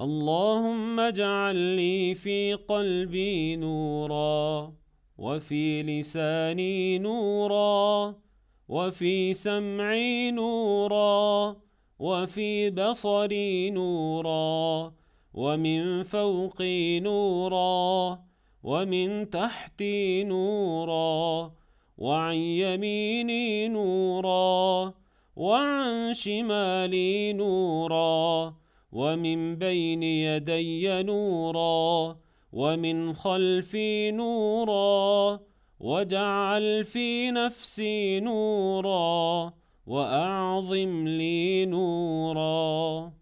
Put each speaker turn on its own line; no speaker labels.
اللهم اجعل لي في قلبي نورا، وفي لساني نورا، وفي سمعي نورا، وفي بصري نورا، ومن فوقي نورا، ومن تحتي نورا، وعن يميني نورا، وعن شمالي نورا، ومن بين يدي نورا، ومن خلفي نورا، واجعل في نفسي نورا، وأعظم لي نورا.